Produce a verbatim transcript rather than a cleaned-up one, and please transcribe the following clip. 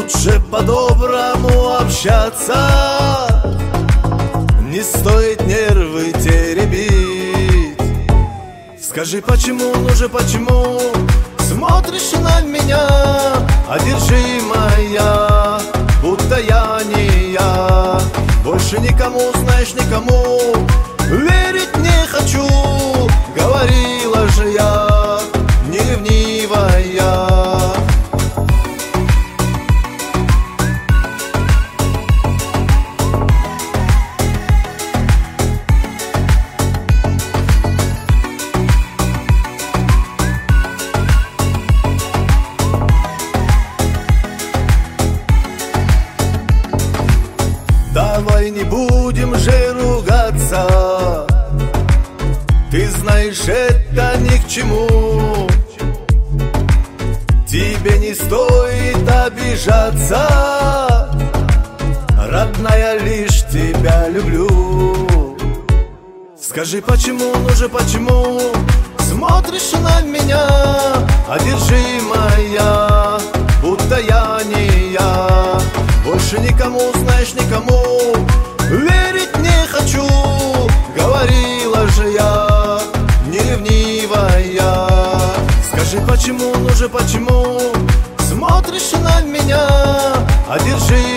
Лучше по-доброму общаться, не стоит нервы теребить. Скажи, почему, ну же почему смотришь на меня, одержимая, будто я не я. Больше никому, знаешь, никому верить не хочу. Говорила же я, не ревнивая. Давай не будем же ругаться, ты знаешь, это ни к чему. Тебе не стоит обижаться, родная, лишь тебя люблю. Скажи, почему, ну же почему смотришь на меня, одержимая, будто я не я. Больше никому, знаешь, никому верить не хочу. Говорила же я, не ревнивая. Скажи, почему, ну же почему смотришь на меня, одержимая.